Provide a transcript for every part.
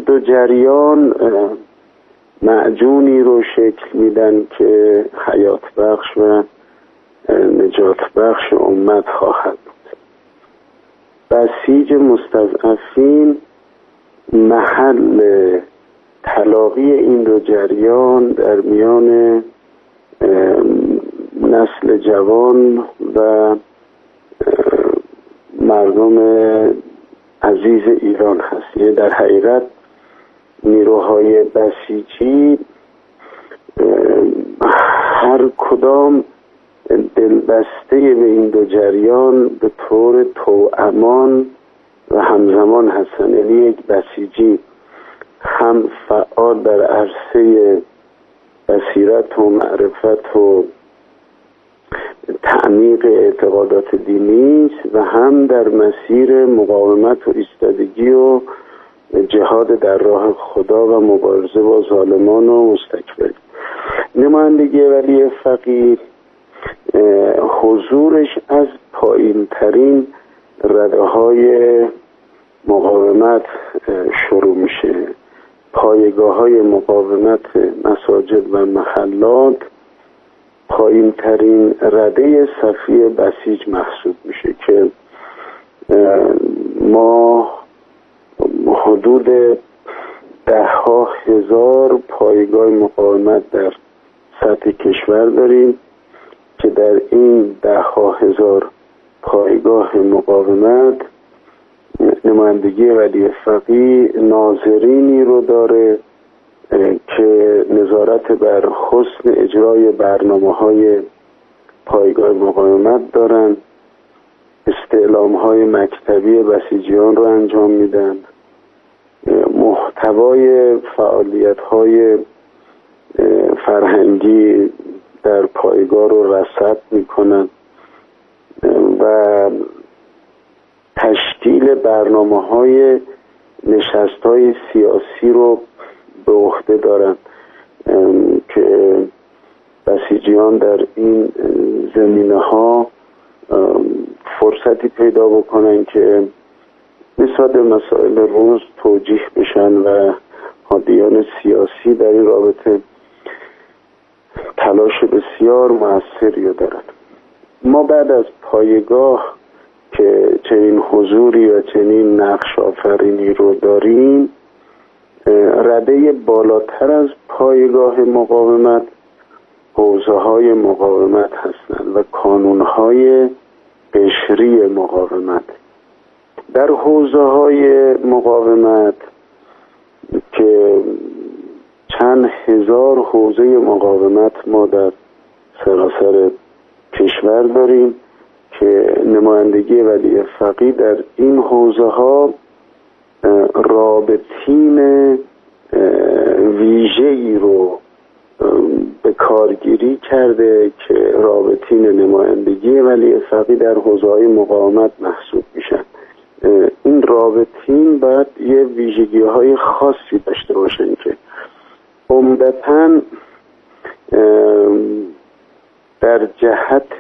دو جریان معجونی رو شکل میدن که حیات بخش و نجات بخش امت خواهد بود. بسیج مستضعفین محل تلاقی این دو جریان در میان نسل جوان و مردم عزیز ایران هست. یه در حقیقت نیروهای بسیجی هر کدام دلبسته به این دو جریان به طور توامان و همزمان هستن. یعنی یک بسیجی هم فعال در عرصه بصیرت و معرفت و تعمیق اعتقادات دینی است و هم در مسیر مقاومت و ایستادگی و جهاد در راه خدا و مبارزه با ظالمان و مستکبرین. نمایندگی ولی فقیه حضورش از پایین ترین رده های مقاومت شروع میشه. پایگاه های مقاومت مساجد و محلات پایین ترین رده صفی بسیج محسوب میشه که ما حدود 10,000 پایگاه مقاومت در سطح کشور داریم که در این 10,000 پایگاه مقاومت نمایندگی ولی فقیه ناظرینی رو داره که نظارت بر حسن اجرای برنامه‌های پایگاه مقاومت دارن، استعلام‌های مکتبی بسیجیان رو انجام میدن، محتوای فعالیت‌های فرهنگی در پایگاه رو رصد میکنن و تشکیل برنامه‌های نشست‌های سیاسی رو به عهده دارن که بسیجیان در این زمینه‌ها فرصتی پیدا بکنن که نسبت به مسائل روز توجیه بشن و هادیان سیاسی در این رابطه تلاش بسیار موثری دارن. ما بعد از پایگاه که چنین حضوری و چنین نقش آفرینی رو داریم، رده بالاتر از پایگاه مقاومت حوزه های مقاومت هستند و کانون های قشری مقاومت. در حوزه های مقاومت که چند هزار حوزه مقاومت ما در سراسر کشور داریم که نمایندگی ولی فقیه در این حوزه ها رابطین ویژه‌ای رو به کارگیری کرده که رابطین نمایندگی ولی فقیه در حوزه‌های مقاومت محسوب میشن. این رابطین باید یه ویژگی‌های خاصی داشته باشن که عمدتاً در جهت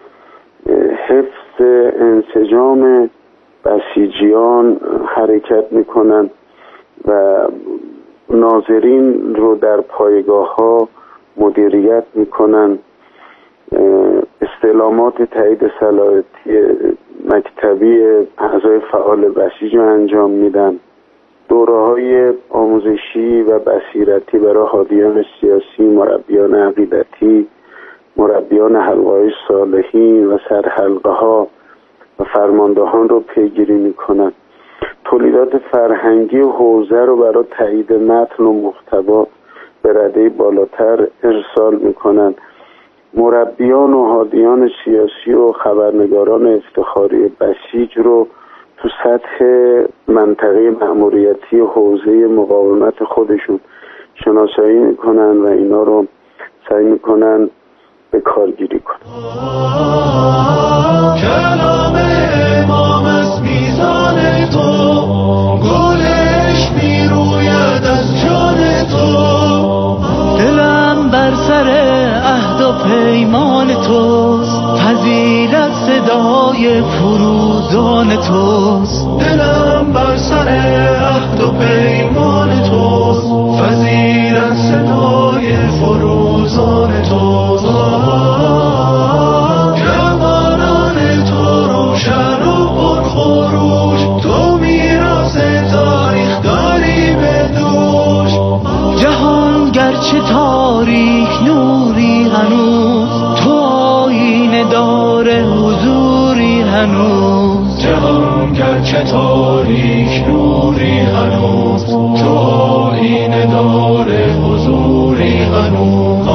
حفظ انسجام بسیجیان حرکت میکنن و ناظرین رو در پایگاه ها مدیریت میکنن، استعلامات تایید صلاحیتی مکتبی اعضای فعال بسیج رو انجام میدن، دوره‌های آموزشی و بصیرتی برای هادیان سیاسی، مربیان عقیدتی، مربیان حلقه‌های صالحین و سرحلقه‌ها و فرماندهان رو پیگیری میکنن. تولیدات فرهنگی حوزه رو برای تایید متن و محتوا به رده بالاتر ارسال میکنن. مربیان و هادیان سیاسی و خبرنگاران افتخاری بسیج رو تو سطح منطقه مأموریتی حوزه مقاومت خودشون شناسایی میکنن و اینا رو سعی میکنن به کارگیری کنن. کلام امام از میزان تو، گلش میروید از جان تو، دلم بر سر عهد و پیمان توست، فضیلت صدای فروزان توست، دلم بر سر عهد و پیمان گرچه تاریک نوری هنوز، تو آینه دار حضوری هنوز. جهان گرچه تاریک نوری هنوز، تو آینه دار حضوری هنوز.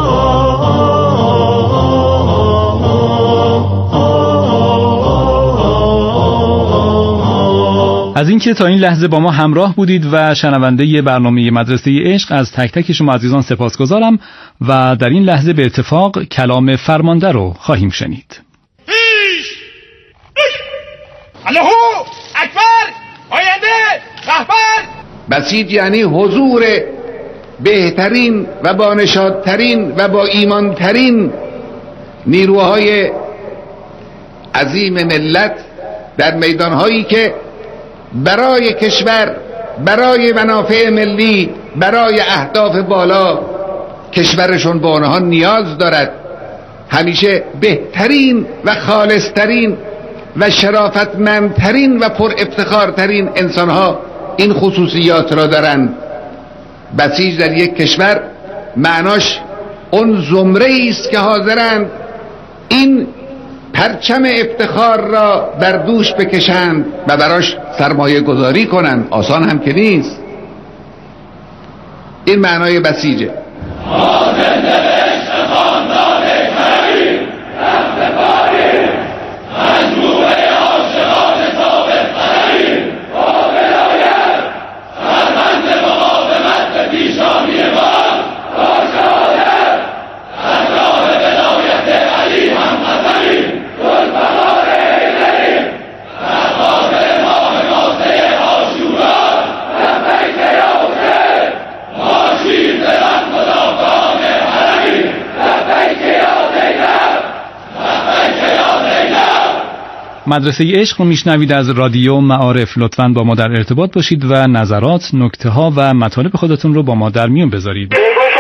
از اینکه تا این لحظه با ما همراه بودید و شنونده برنامه مدرسه عشق از تک تک شما عزیزان سپاسگزارم و در این لحظه به اتفاق کلام فرمانده رو خواهیم شنید. الله اکبر، آینده رهبر. بسیج یعنی حضور بهترین و بانشادترین و با ایمانترین نیروهای عظیم ملت در میدانهایی که برای کشور، برای منافع ملی، برای اهداف بالا کشورشون به آنها نیاز دارد. همیشه بهترین و خالصترین و شرافتمندترین و پر افتخارترین انسانها این خصوصیات را دارند. بسیج در یک کشور معناش اون زمره است که حاضرند این پرچم افتخار را بر دوش بکشند و براش سرمایه گذاری کنند. آسان هم که نیست. این معنای بسیجه. مدرسه عشق رو میشنوید از رادیو معارف. لطفاً با ما در ارتباط باشید و نظرات، نکته ها و مطالب خودتون رو با ما در میون بذارید.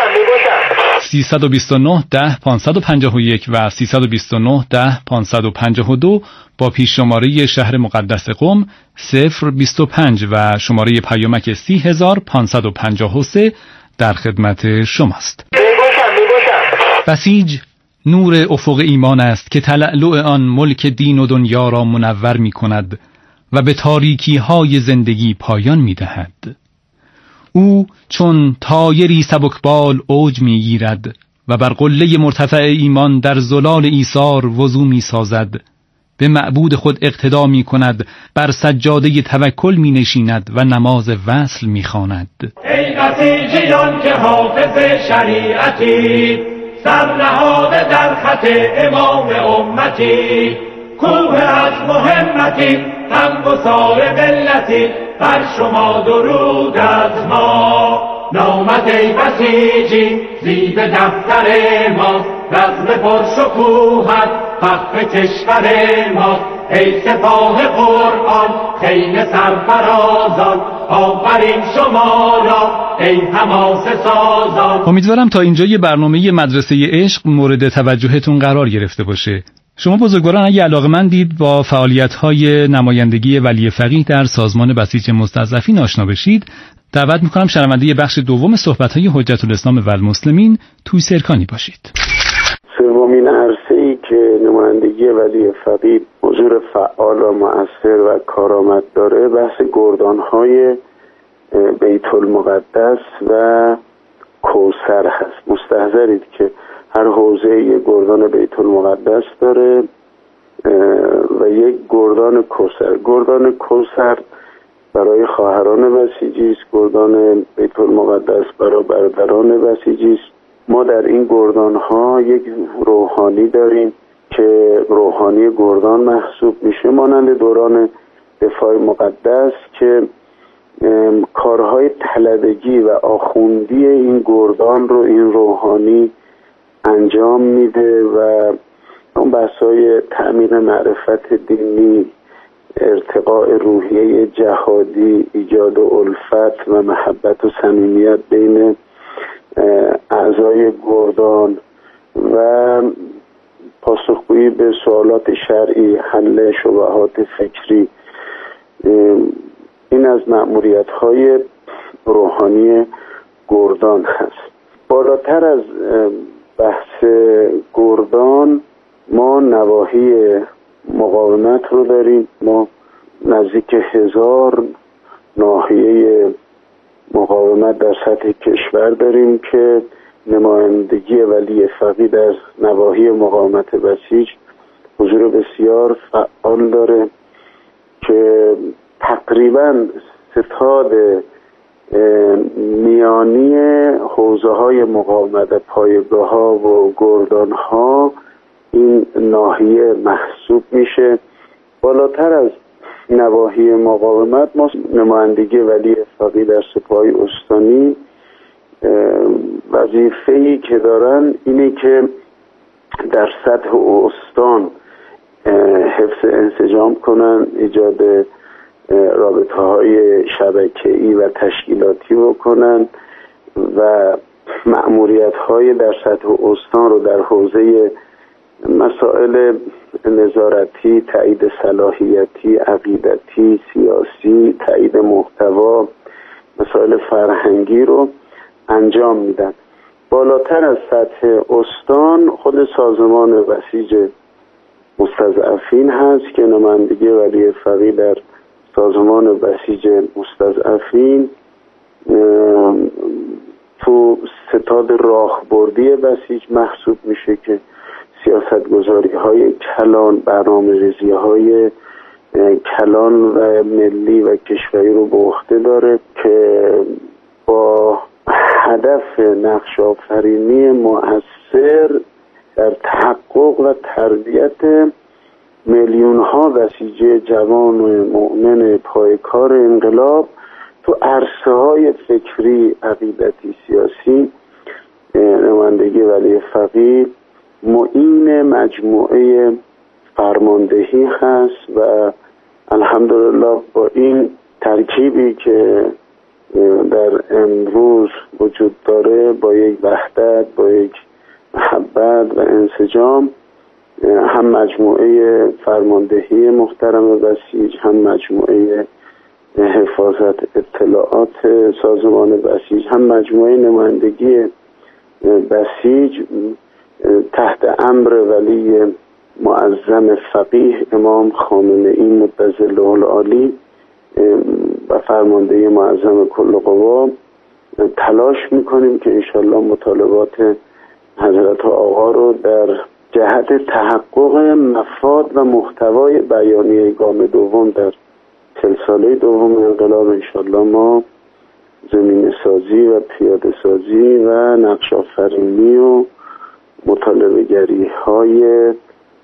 329 10 551 و 329 10 552 با پیش شماره شهر مقدس قم 025 و شماره پیامک 30553 در خدمت شماست. بسیج نور افق ایمان است که تلألؤ آن ملک دین و دنیا را منور می کند و به تاریکی های زندگی پایان می دهد. او چون طایری سبکبال اوج می گیرد و بر قله مرتفع ایمان در زلال ایثار وضو می سازد، به معبود خود اقتدا می کند، بر سجاده توکل می نشیند و نماز وصل می خواند. ای بسیجیان که حافظ شریعتی، سر نهاده در خط امام امتی، کوه از مهمتی، هم گسار ملتی، بر شما درود از ما. نامت ای بسیجی زیب دفتر ما، رزم پرشکوهت فخر کشور ما. ای سپاه قرآن خیل سرفرازان، آفرین شما را ای حماسه سازان. امیدوارم تا اینجای برنامه مدرسه عشق مورد توجهتون قرار گرفته باشه. شما بزرگواران اگه علاقه‌مندید با فعالیت‌های نمایندگی ولی فقیه در سازمان بسیج مستضعفین آشنا بشید، دعوت می‌کنم شنونده بخش دوم صحبت‌های حجت الاسلام و المسلمین توی سرکانی باشید. سومین عرصه‌ای که نمایندگی ولی فقیه حضور فعال و مؤثر و کارآمد داره بحث گردان‌های بیت المقدس و کوثر هست. مستحضرید که هر حوزه یک گردان بیت المقدس داره و یک گردان کوثر. گردان کوثر برای خواهران بسیجی است، گردان بیت المقدس برای برادران بسیجی است. ما در این گردان‌ها یک روحانی داریم که روحانی گردان محسوب میشه، مانند دوران دفاع مقدس که کارهای طلبگی و آخوندی این گردان رو این روحانی انجام میده و اون بحث‌های تعمیر معرفت دینی، ارتقاء روحیه جهادی، ایجاد الفت و محبت و صمیمیت بین اعضای گردان و پاسخگویی به سوالات شرعی، حل شبهات فکری، این از مأموریت‌های روحانی گردان هست. بالاتر از بحث گردان ما نواحی مقاومت رو داریم. ما نزدیک 1000 ناحیه مقاومت در سطح کشور داریم که نمایندگی ولی فقیه در نواحی مقاومت بسیج حضور بسیار فعال داره که تقریبا ستاد میانی حوزه های مقاومت پایگاه ها و گردان ها این ناحیه محسوب میشه. بالاتر از نواحی مقاومت ما نمایندگی ولی فقیه در سپاه استانی وظیفه‌ای که دارن اینه که در سطح استان حفظ انسجام کنن، ایجاد رابطه‌های شبکه‌ای و تشکیلاتی بکنن و مأموریت‌های در سطح استان رو در حوزه مسائل نظارتی، تایید صلاحیتی، عقیدتی، سیاسی، تایید محتوا، مسائل فرهنگی رو انجام میدن. بالاتر از سطح استان خود سازمان بسیج مستضعفین هست که نمایندگی ولی فقیه در سازمان بسیج مستضعفین تو ستاد راهبردی بسیج محسوب میشه که سیاستگذاری های کلان، برنامه‌ریزی های کلان و ملی و کشوری رو به عهده داره که با هدف نقش آفرینی مؤثر در تحقق و تربیت میلیون ها بسیجی جوان و مؤمن پایکار انقلاب تو عرصه های فکری، عقیدتی، سیاسی نمایندگی ولی فقیه معین مجموعه فرماندهی هست و الحمدلله با این ترکیبی که در امروز وجود داره، با یک وحدت، با یک محبت و انسجام، هم مجموعه فرماندهی محترم بسیج، هم مجموعه حفاظت اطلاعات سازمان بسیج، هم مجموعه نمایندگی بسیج تحت امر ولی معظم فقیه امام خامنه‌ای مدظله العالی و فرمانده معظم کل قوا تلاش میکنیم که انشالله مطالبات حضرت آقا رو در جهت تحقق مفاد و محتوای بیانیه گام دوم در 40 ساله دوم انقلاب انشالله ما زمینه سازی و پیاده سازی و نقش آفرینی و مطالبه گری های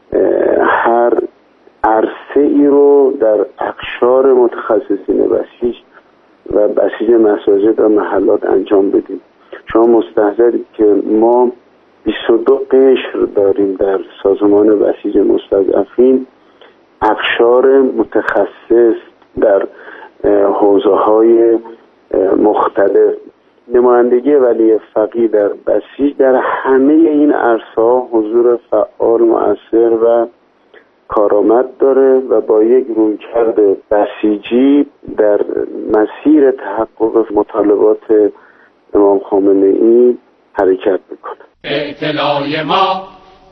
هر عرصه ای رو در اقشار متخصصین بسیج و بسیج مساجد و محلات انجام بدیم. شما مستحضرید که ما 22 قشر داریم در سازمان بسیج مستضعفین، اقشار متخصص در حوزه های مختلف. نمایندگی ولی فقیه در بسیج در همه این عرصه‌ها حضور فعال، مؤثر و کارآمد داره و با یک رویکرد بسیجی در مسیر تحقق مطالبات امام خامنه‌ای حرکت میکنه. اطلاع ما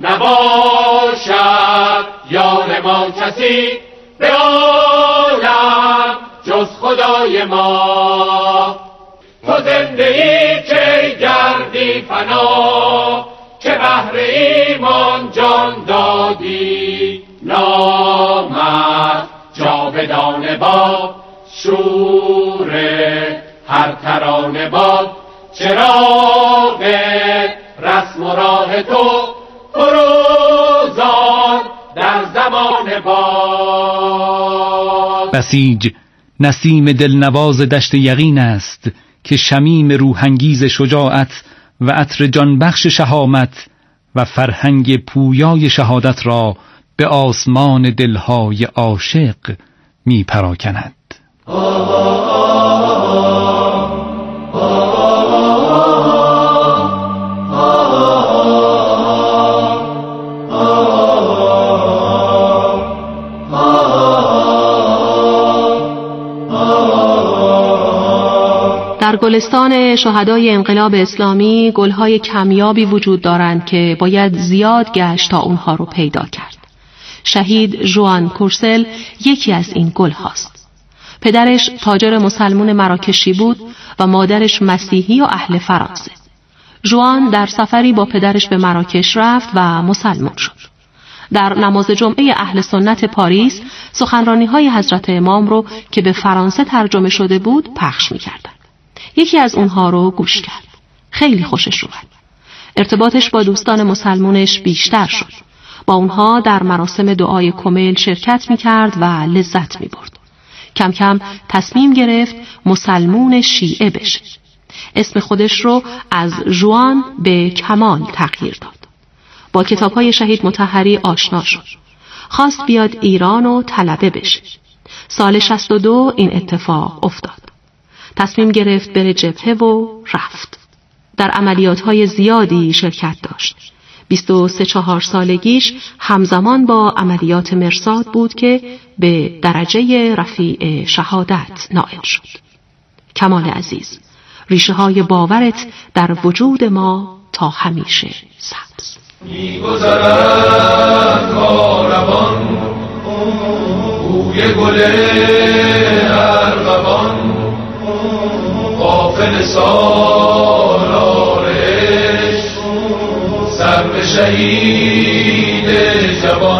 نباشد یار ما کسی به عالم جز خدای ما. تو زنده ای که گردی فنا، که بهر ایمان جان دادی. نامت جاودان باد، شور هر ترانه باد. چراغ رسم و راه تو فروزان در زمان باد. بسیج نسیم دلنواز دشت یقین است که شمیم روحانگیز شجاعت و عطر جانبخش شهامت و فرهنگ پویای شهادت را به آسمان دلهای عاشق می پراکند. در گلستان شهدای انقلاب اسلامی گلهای کمیابی وجود دارند که باید زیاد گشت تا اونها رو پیدا کرد. شهید ژوان کورسل یکی از این گل هاست. پدرش تاجر مسلمون مراکشی بود و مادرش مسیحی و اهل فرانسه. ژوان در سفری با پدرش به مراکش رفت و مسلمان شد. در نماز جمعه اهل سنت پاریس سخنرانی‌های حضرت امام رو که به فرانسه ترجمه شده بود پخش می‌کردند. یکی از اونها رو گوش کرد. خیلی خوشش اومد. ارتباطش با دوستان مسلمانش بیشتر شد. با اونها در مراسم دعای کمیل شرکت می‌کرد و لذت می‌برد. کم کم تصمیم گرفت مسلمون شیعه بشه. اسم خودش رو از ژوان به کمال تغییر داد. با کتاب‌های شهید مطهری آشنا شد. خواست بیاد ایران و طلبه بشه. سال 62 این اتفاق افتاد. تصمیم گرفت بره جبهه و رفت. در عملیات‌های زیادی شرکت داشت. 23-4 سالگیش همزمان با عملیات مرصاد بود که به درجه رفیع شهادت نائل شد. کمال عزیز، ریشه های باورت در وجود ما تا همیشه سبز. می‌گذرد کاروان بوی گل ارغوان غافل سالارش سر به شهید جوان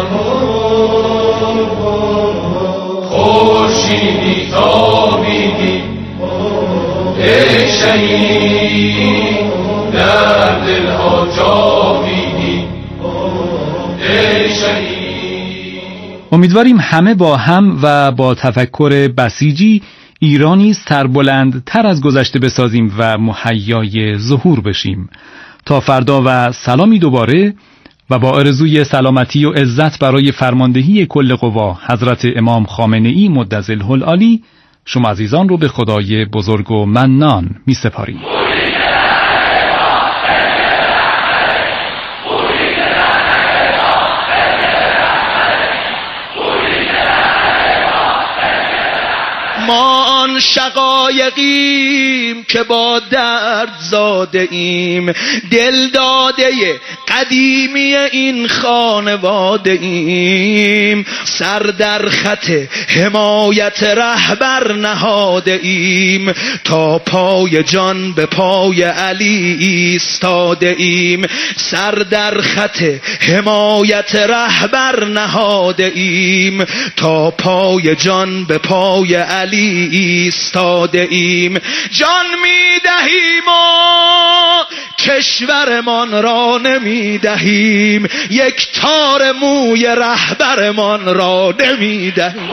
خورشیدی تابیدی ای شهید در دلها جاویدی ای شهید. امیدواریم همه با هم و با تفکر بسیجی ایرانی سربلندتر از گذشته بسازیم و مهیای ظهور بشیم. تا فردا و سلامی دوباره و با آرزوی سلامتی و عزت برای فرماندهی کل قوا حضرت امام خامنه‌ای مدظله العالی، شما عزیزان رو به خدای بزرگ و منان می سپاریم. ما آن شقایقیم که با درد زاده ایم، دل داده قدیمی این خانواده ایم، سر در خط حمایت رهبر نهاده ایم، تا پای جان به پای علی ایستاده ایم، سر در خط حمایت رهبر نهاده ایم، تا پای جان به پای علی ایستاده ایم. جان میدهیم و کشورمان را نمیدهیم، یک تار موی رهبرمان را نمیدهیم.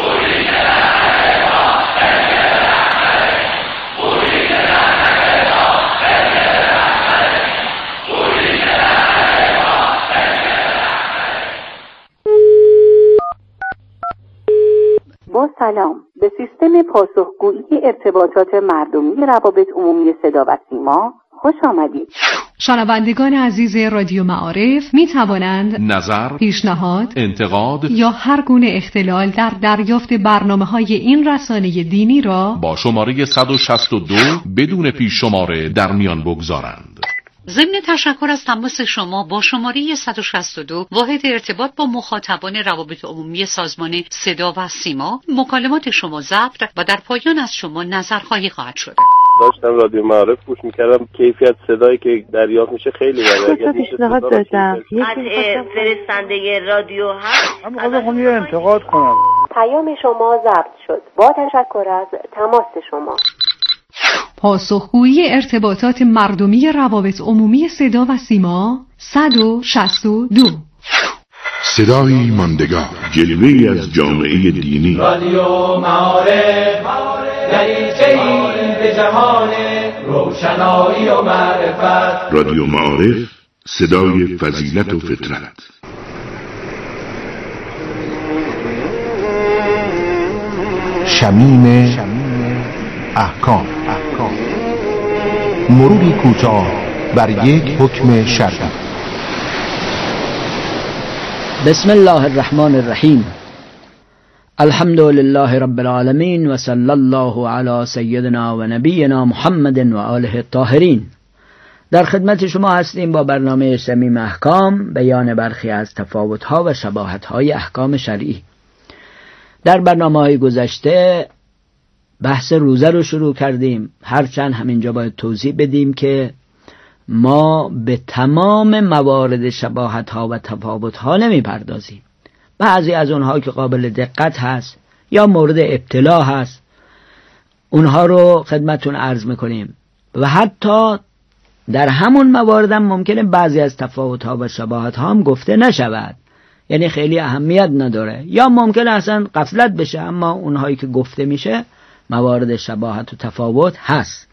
با سلام، به سیستم پاسخگویی ارتباطات مردمی روابط عمومی صدا و سیما خوش آمدید. شنوندگان عزیز رادیو معارف می توانند نظر، پیشنهاد، انتقاد یا هر گونه اختلال در دریافت برنامه‌های این رسانه دینی را با شماره 162 بدون پیش شماره در میان بگذارند. ضمن تشکر از تماس شما با شماره 162 واحد ارتباط با مخاطبان روابط عمومی سازمان صدا و سیما، مکالمات شما ضبط و در پایان از شما نظرخواهی خواهد شد. داشتم رادیو معارف گوش میکردم، کیفیت صدایی که دریافت میشه خیلی بالاست. پیشنهاد داشتم قطع فرستنده رادیو هست. من خواستم یه انتقاد کنم. پیام شما ضبط شد. با تشکر از تماس شما. پاسخگویی ارتباطات مردمی روابط عمومی صدا و سیما 162. صدایی ماندگار، جلوه‌ای از جامعه دینی. رادیو معارف دریچه‌ای به جهان روشنایی و معرفت. رادیو معارف، صدای فضیلت و فطرت. شمیم احکام، مروری کوتاه بر یک حکم شرعی. بسم الله الرحمن الرحیم. الحمد لله رب العالمین و صلی الله علی سیدنا و نبینا محمد و آله الطاهرین. در خدمت شما هستیم با برنامه صمیم احکام، بیان برخی از تفاوت‌ها و شباهت‌های احکام شرعی. در برنامه‌های گذشته بحث روزه رو شروع کردیم، هرچند همینجا باید توضیح بدیم که ما به تمام موارد شباهت‌ها و تفاوت‌ها نمی‌پردازیم. بعضی از اونها که قابل دقت هست یا مورد ابتلا هست اونها رو خدمتون عرض میکنیم و حتی در همون موارد هم ممکنه بعضی از تفاوت‌ها و شباهت‌ها هم گفته نشود، یعنی خیلی اهمیت نداره یا ممکنه اصلا غفلت بشه، اما اونهایی که گفته میشه موارد شباهت و تفاوت هست.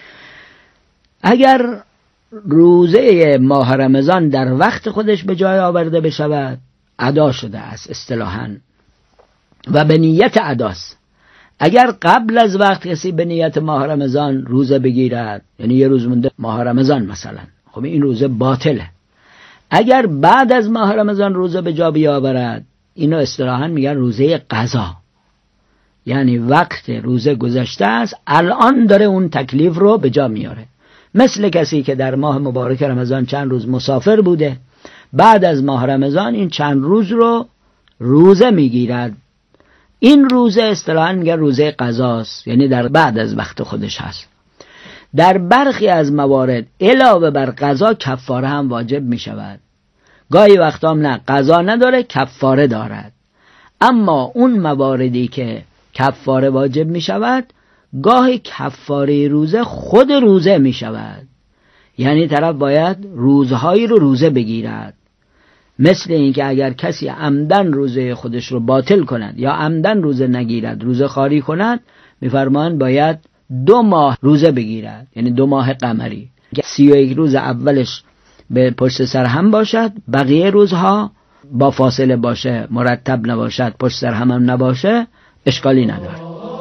اگر روزه ماه رمضان در وقت خودش به جای آورده بشود ادا شده است اصطلاحاً و به نیت اداست. اگر قبل از وقت کسی به نیت ماه رمضان روزه بگیرد، یعنی یه روز مونده ماه رمضان مثلا، خب این روزه باطله. اگر بعد از ماه رمضان روزه به جا بیاورد، اینو اصطلاحاً میگن روزه قضا، یعنی وقت روزه گذشته است، الان داره اون تکلیف رو به جا میاره. مثل کسی که در ماه مبارک رمضان چند روز مسافر بوده، بعد از ماه رمضان این چند روز رو روزه میگیرد، این روزه اصطلاحاً میگن روزه قضاست، یعنی در بعد از وقت خودش هست. در برخی از موارد علاوه بر قضا کفاره هم واجب میشود. گاهی وقتا هم نه، قضا نداره، کفاره دارد. اما اون مواردی که کفاره واجب میشود، گاهی کفاره روزه خود روزه میشود، یعنی طرف باید روزهایی رو روزه بگیرد. مثل این که اگر کسی عمدن روزه خودش رو باطل کند یا عمدن روزه نگیرد، روزه خواری کند، میفرمایند باید 2 ماه روزه بگیرد، یعنی 2 ماه قمری، 31 روز اولش به پشت سر هم باشد، بقیه روزها با فاصله باشه، مرتب نباشد، پشت سر هم نباشه، اشکالی نداره.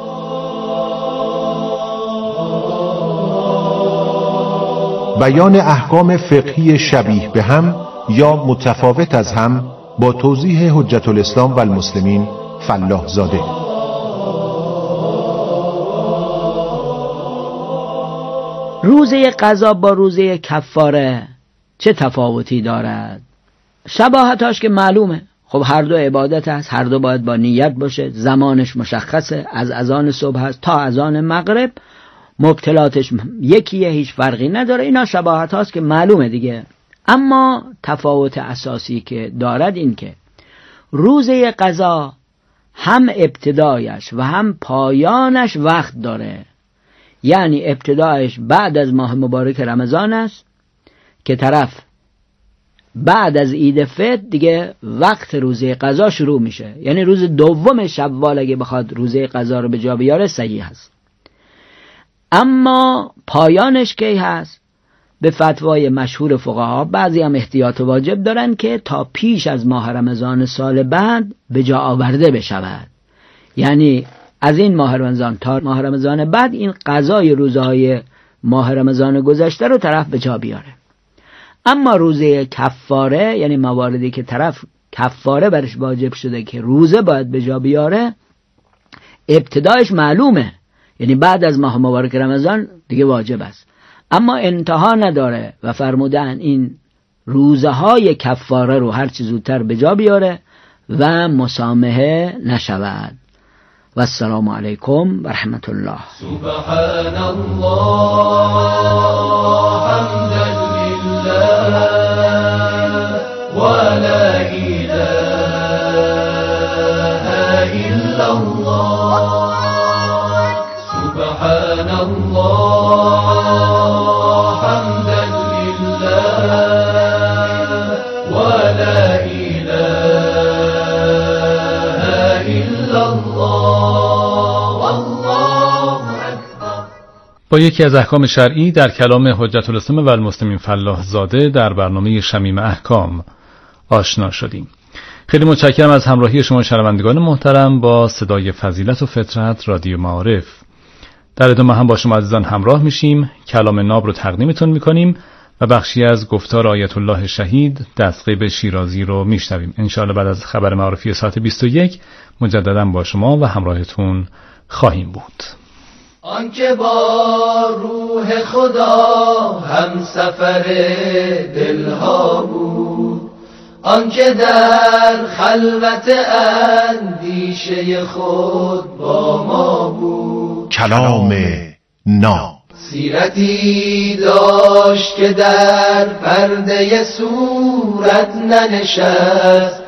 بیان احکام فقهی شبیه به هم یا متفاوت از هم با توضیح حجت الاسلام و المسلمین فلاح زاده. روزه قضا با روزه کفاره چه تفاوتی دارد؟ شباهتاش که معلومه، خب هر دو عبادت هست، هر دو باید با نیت باشه، زمانش مشخصه، از اذان صبح هست تا اذان مغرب، مبتلاتش یکیه، هیچ فرقی نداره. اینا شباهت هاست که معلومه دیگه. اما تفاوت اساسی که دارد این که روزه قضا هم ابتدایش و هم پایانش وقت داره، یعنی ابتدایش بعد از ماه مبارک رمضان است که طرف بعد از عید فطر دیگه وقت روزه قضا شروع میشه، یعنی روز 2 شوال اگه بخواد روزه قضا رو به جا بیاره صحیح هست. اما پایانش کی هست؟ به فتوای مشهور فقها بعضی هم احتیاط واجب دارن که تا پیش از ماه رمضان سال بعد به جا آورده بشود، یعنی از این ماه رمضان تا ماه رمضان بعد این قضای روزهای ماه رمضان گذشته رو طرف به جا بیاره. اما روزه کفاره، یعنی مواردی که طرف کفاره برش واجب شده که روزه باید به جا بیاره، ابتدایش معلومه، یعنی بعد از ماه مبارک رمضان دیگه واجب است، اما انتها نداره و فرمودن این روزه های کفاره رو هر چه زودتر به جا بیاره و مسامحه نشود. و السلام علیکم و رحمت الله. سبحان الله حمدا لله و لا اله الا الله. سبحان الله حمدا لله و لا اله الا الله والله اکبر. با یکی از احکام شرعی در کلام حجت الاسلام و المسلمین فلاح زاده در برنامه شمیم احکام آشنا شدیم. خیلی متشکرم از همراهی شما شنوندگان محترم با صدای فضیلت و فطرت رادیو معارف. در ادامه هم با شما عزیزان همراه میشیم، کلام ناب رو تقدیمتون میکنیم و بخشی از گفتار آیت الله شهید دستغیب شیرازی رو میشنویم. انشاءالله بعد از خبر معرفی ساعت 21 مجددا با شما و همراهتون خواهیم بود. آنکه با روح خدا هم سفر دلها بود، آنکه در خلوت اندیشه خود با ما بود، کلام ناب سیرتی داشت که در پرده صورت ننشست،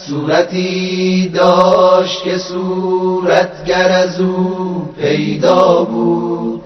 صورتی داشت که صورتگر از او پیدا بود،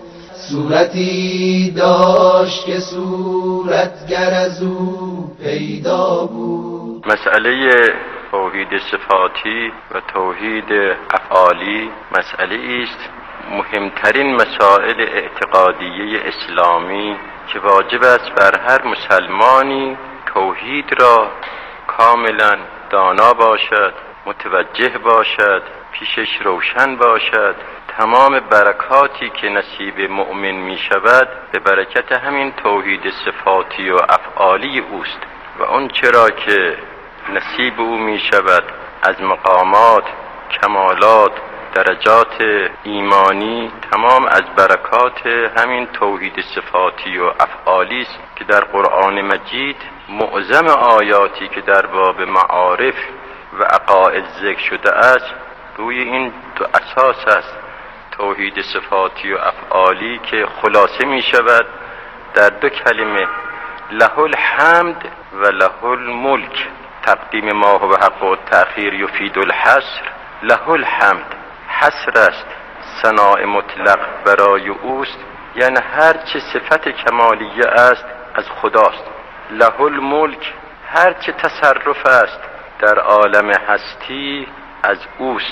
صورتی داشت که صورتگر از او پیدا بود. مسئله توحید صفاتی و توحید افعالی مسئله است مهمترین مسائل اعتقادیه اسلامی که واجب است بر هر مسلمانی توحید را کاملا دانا باشد، متوجه باشد، پیشش روشن باشد. تمام برکاتی که نصیب مؤمن می شود به برکت همین توحید صفاتی و افعالی اوست و اون چرا که نصیب او می شود از مقامات، کمالات، درجات ایمانی تمام از برکات همین توحید صفاتی و افعالی است که در قرآن مجید معظم آیاتی که در باب معارف و عقاید ذکر شده است روی این دو اساس است: توحید صفاتی و افعالی که خلاصه می شود در دو کلمه له الحمد و له الملک. تقدیم ما و حق و تأخیر یفید الحصر. له الحمد حصر است، ثناء مطلق برای اوست، یعنی هر چه صفت کمالیه است از خداست. له الملک هر چه تصرف است در عالم هستی از اوست.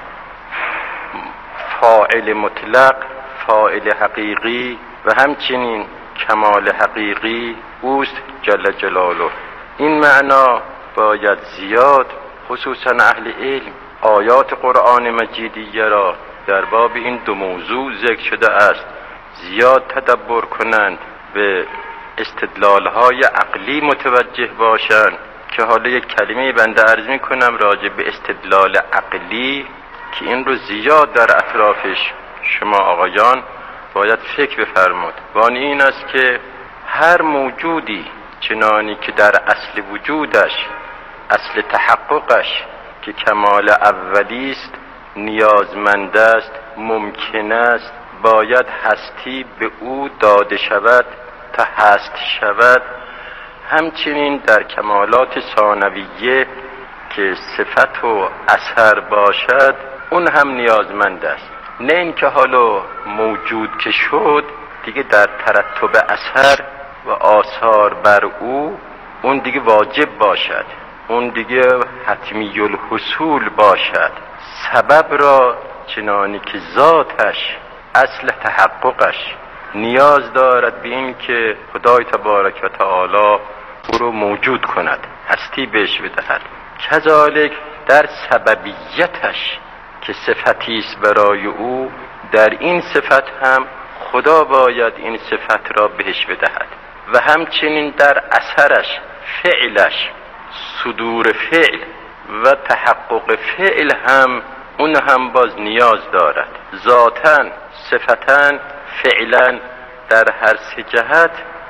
فاعل مطلق، فاعل حقیقی و همچنین کمال حقیقی اوست جل جلاله. این معنا باید زیاد خصوصا اهل علم آیات قرآن مجیدیه را در باب این دو موضوع ذکر شده است زیاد تدبر کنند، به استدلال‌های عقلی متوجه باشند که حالا یک کلمه بنده عرض می‌کنم راجع به استدلال عقلی که این رو زیاد در اطرافش شما آقایان باید فکر بفرمود. وانی این است که هر موجودی چنانی که در اصل وجودش، اصل تحققش که کمال اولی است، نیازمند است، ممکن است، باید هستی به او داده شود تا هست شود. همچنین در کمالات ثانویه که صفت و اثر باشد اون هم نیازمند است. نه اینکه حالا موجود که شد دیگه در ترتب اثر و آثار بر او اون دیگه واجب باشد، اون دیگه حتمی الحصول باشد. سبب را چنانی که ذاتش اصل تحققش نیاز دارد به این که خدای تبارک و تعالی او رو موجود کند، هستی بهش بدهد. کذالک در سببیتش که صفتی است برای او، در این صفت هم خدا باید این صفت را بهش بدهد و همچنین در اثرش، فعلش، صدور فعل و تحقق فعل هم اون هم باز نیاز دارد. ذاتاً، صفتاً، فعلاً در هر سه جهت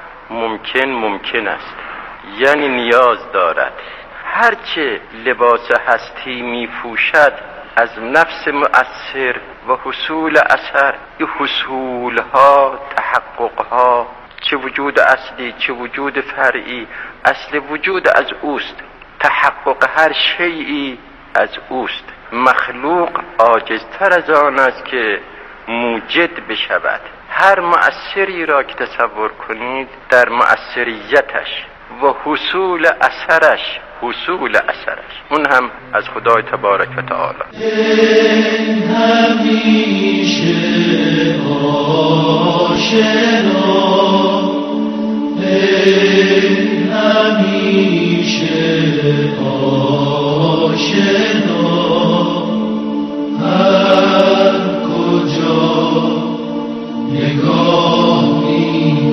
ممکن است، یعنی نیاز دارد. هرچه لباس هستی می پوشد از نفس مؤثر و حصول اثر، این حصولها، تحققها، چه وجود اصلی چه وجود فرعی، اصل وجود از اوست، تحقق هر شیئی از اوست. مخلوق عاجزتر از آن است که موجد بشود. هر مؤثری را که تصور کنید در مؤثریتش و حصول اثرش اون هم از خدای تبارک و تعالی. همیشه آشنا، همیشه آشنا